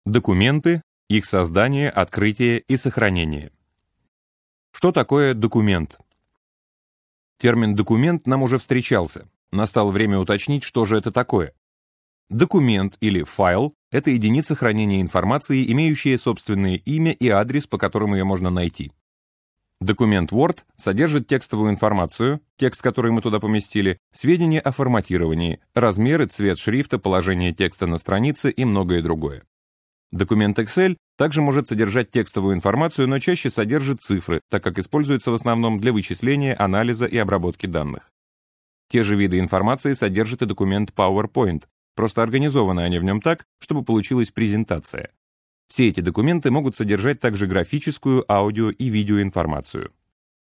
Документы, их создание, открытие и сохранение. Что такое документ? Термин «документ» нам уже встречался. Настало время уточнить, что же это такое. Документ или файл — это единица хранения информации, имеющая собственное имя и адрес, по которому ее можно найти. Документ Word содержит текстовую информацию, текст, который мы туда поместили, сведения о форматировании, размеры, цвет шрифта, положение текста на странице и многое другое. Документ Excel также может содержать текстовую информацию, но чаще содержит цифры, так как используется в основном для вычисления, анализа и обработки данных. Те же виды информации содержит и документ PowerPoint, просто организованы они в нем так, чтобы получилась презентация. Все эти документы могут содержать также графическую, аудио и видеоинформацию.